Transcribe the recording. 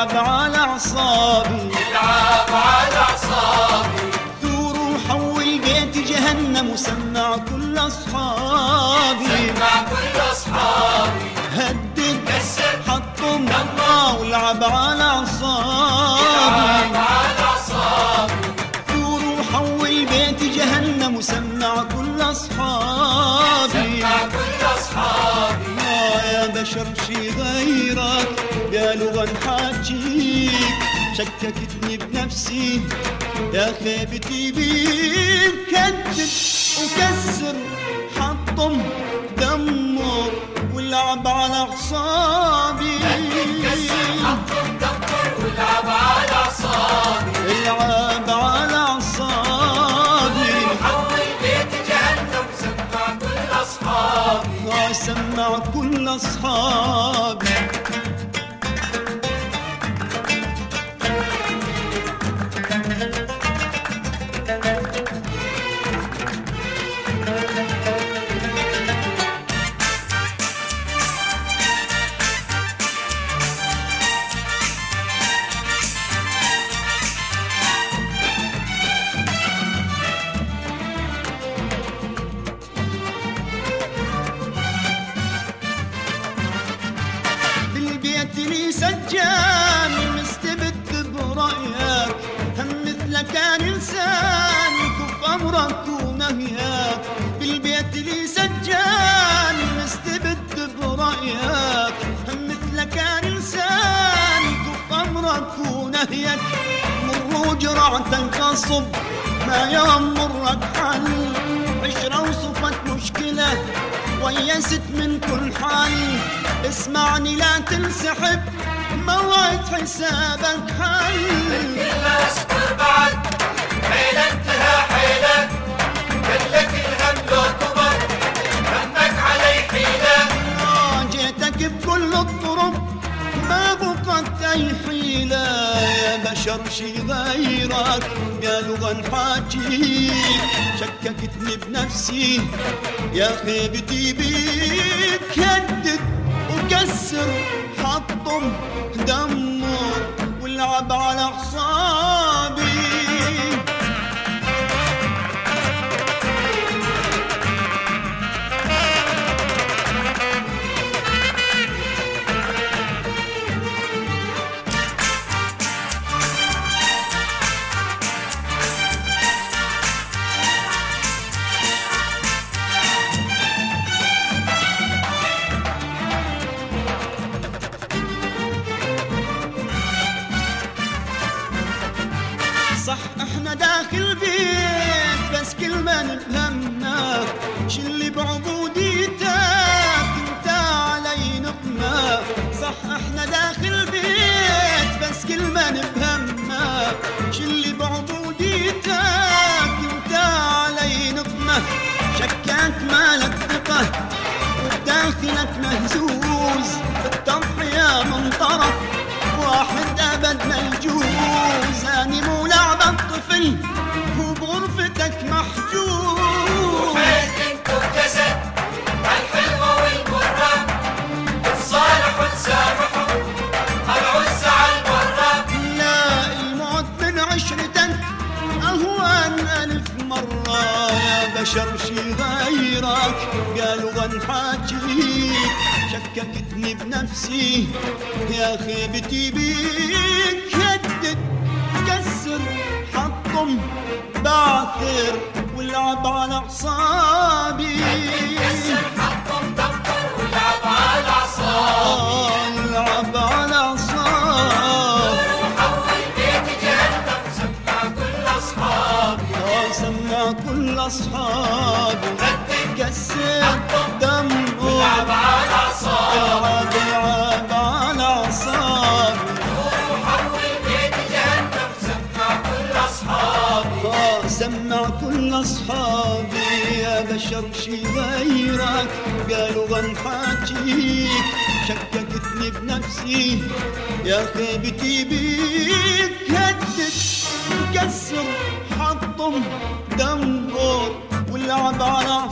يلعب على أعصابي، يلعب على أعصابي. ثور وحول بيت جهنم وسمع كل أصحابي، سمع كل أصحابي. هدد كسر حطم دمه ولعب على أعصابي، يلعب على أعصابي. ثور وحول بيت جهنم وسمع كل أصحابي، سمع كل أصحابي. يا بشر شي غيرك يا لغة نحاجيك، شككتني بنفسي يا خيبتي بيك، كدب وكسر حطم دمر ولعب على أعصابي، كسر حطم دمر ولعب على أعصابي. العب على أعصابي، حول بيت جهنم سمع كل أصحابي. سمع كل أصحابي. لي سجان مستبد برأيك، هم مثلك كان إنسان كف أمرك ونهيك، بالبيت لي سجان مستبد برأيك، هم مثلك كان إنسان كف أمرك ونهيك، مر وجرعتك غصب ما يمرك حل، عشرة وصفت مشكلة ويست من كل حال، اسمعني لا تنسحب موعد حسابك حل، كلها اصبر بعد حيلة انتهى حيلة، كلك الهم لو كبر همك علي حيلة، جيتك بكل الطرق ما بقت اي حيلة، يا بشر شي غيرك يا لغة نحاجيك، شككتني بنفسي يا خيبتي بيك، كدد وكسر حطم دمر والعب على أعصابي، صح احنا داخل بيت بس كل ما نفهمنا شلي بعبوديتك انت علي نقمة، صح احنا داخل بيت بس كل ما نفهمنا شلي بعبوديتك انت علي نقمة، شكاك مالك ثقة وداخلك مهزوز، التضحية من طرف واحد ابد ما يجوز، اني مو لعبة طفل وبغرفتك محجوز، وحيد وجسد الحلوة والمرة تتصالح وتسامحوا العز على المرة، لا الموت من عشرتك اهون الف مرة، يا بشر شي غيرك يا لغة نحاجيك، شككتني بنفسي يا خيبتي بيك، كدد كسر حطم بعثر والعب على أعصابي، كسر حطم دمر ولعب على أعصابي، العب على أعصابي، وحول بيت جهنم سمع كل أصحابي، سمع كل أصحابي، كسر دم ولعب على أعصابي، العب على أعصابي، وحول بيت جهنم سمع كل أصحابي، سمع كل أصحابي، يا بشر شي غيرك قالوا غنحاجيك، شككتني بنفسي يا خيبتي بيك، هدد كسر حطم دمر واللعب على